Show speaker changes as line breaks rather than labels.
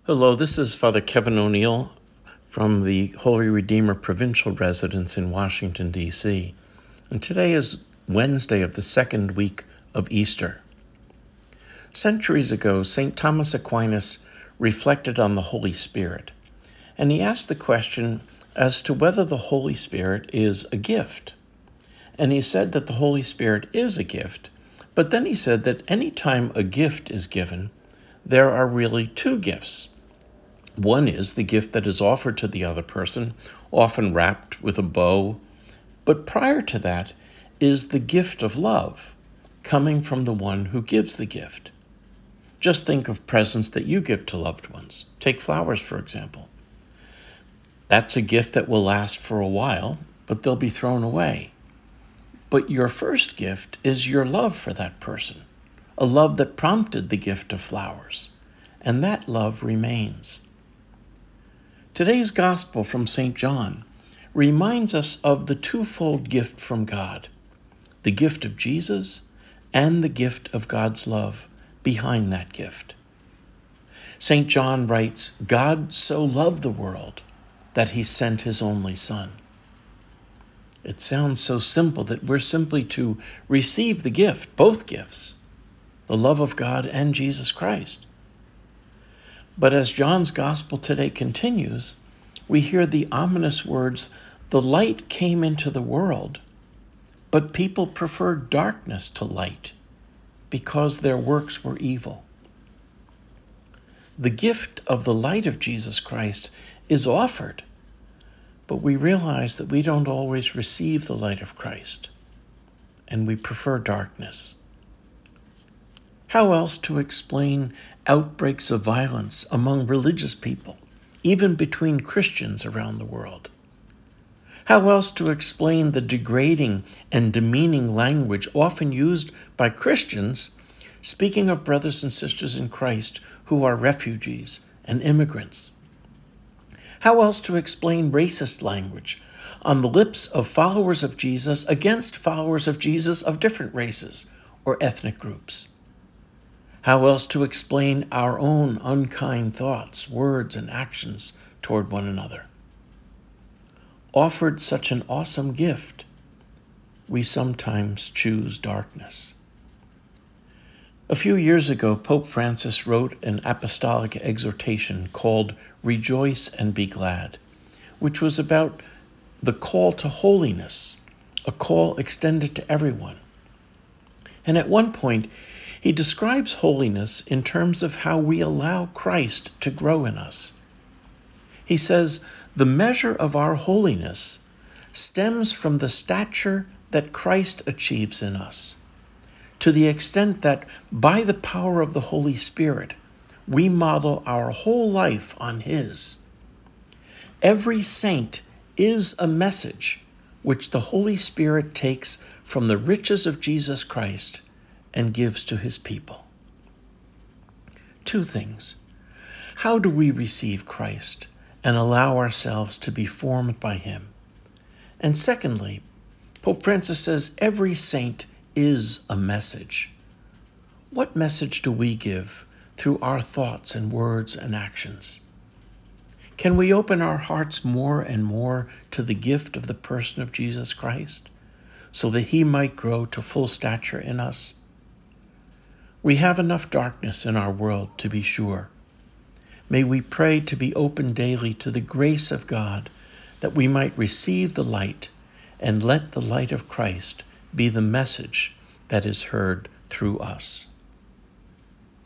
Hello, this is Father Kevin O'Neill from the Holy Redeemer Provincial Residence in Washington, D.C. And today is Wednesday of the second week of Easter. Centuries ago, St. Thomas Aquinas reflected on the Holy Spirit, and he asked the question as to whether the Holy Spirit is a gift. And he said that the Holy Spirit is a gift, but then he said that any time a gift is given, there are really two gifts. One is the gift that is offered to the other person, often wrapped with a bow, but prior to that is the gift of love, coming from the one who gives the gift. Just think of presents that you give to loved ones. Take flowers, for example. That's a gift that will last for a while, but they'll be thrown away. But your first gift is your love for that person, a love that prompted the gift of flowers, and that love remains. Today's Gospel from St. John reminds us of the twofold gift from God, the gift of Jesus and the gift of God's love behind that gift. St. John writes, "God so loved the world that he sent his only Son." It sounds so simple that we're simply to receive the gift, both gifts, the love of God and Jesus Christ. But as John's Gospel today continues, we hear the ominous words, "The light came into the world, but people preferred darkness to light because their works were evil." The gift of the light of Jesus Christ is offered, but we realize that we don't always receive the light of Christ, and we prefer darkness. How else to explain outbreaks of violence among religious people, even between Christians around the world? How else to explain the degrading and demeaning language often used by Christians speaking of brothers and sisters in Christ who are refugees and immigrants? How else to explain racist language on the lips of followers of Jesus against followers of Jesus of different races or ethnic groups? How else to explain our own unkind thoughts, words, and actions toward one another? Offered such an awesome gift, we sometimes choose darkness. A few years ago, Pope Francis wrote an apostolic exhortation called "Rejoice and Be Glad," which was about the call to holiness, a call extended to everyone. And at one point, he describes holiness in terms of how we allow Christ to grow in us. He says, "The measure of our holiness stems from the stature that Christ achieves in us, to the extent that by the power of the Holy Spirit, we model our whole life on his. Every saint is a message which the Holy Spirit takes from the riches of Jesus Christ and gives to his people." Two things. How do we receive Christ and allow ourselves to be formed by him? And secondly, Pope Francis says every saint is a message. What message do we give through our thoughts and words and actions? Can we open our hearts more and more to the gift of the person of Jesus Christ so that he might grow to full stature in us? We have enough darkness in our world, to be sure. May we pray to be open daily to the grace of God, that we might receive the light and let the light of Christ be the message that is heard through us.